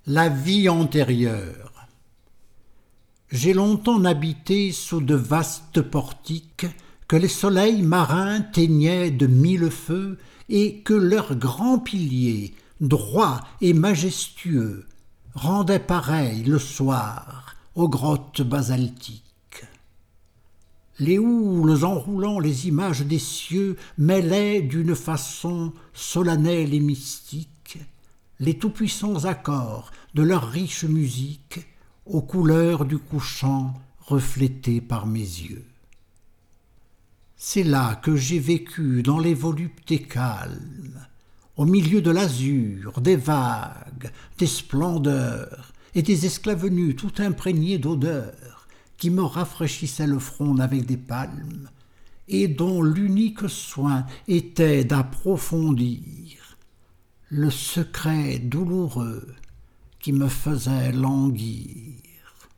La vie antérieure. J'ai longtemps habité sous de vastes portiques que les soleils marins teignaient de mille feux et que leurs grands piliers, droits et majestueux, rendaient pareils le soir aux grottes basaltiques. Les houles enroulant les images des cieux mêlaient d'une façon solennelle et mystique les tout-puissants accords de leur riche musique aux couleurs du couchant reflétées par mes yeux. C'est là que j'ai vécu dans les voluptés calmes, au milieu de l'azur, des vagues, des splendeurs et des esclaves nus tout imprégnés d'odeurs qui me rafraîchissaient le front avec des palmes et dont l'unique soin était d'approfondir le secret douloureux qui me faisait languir.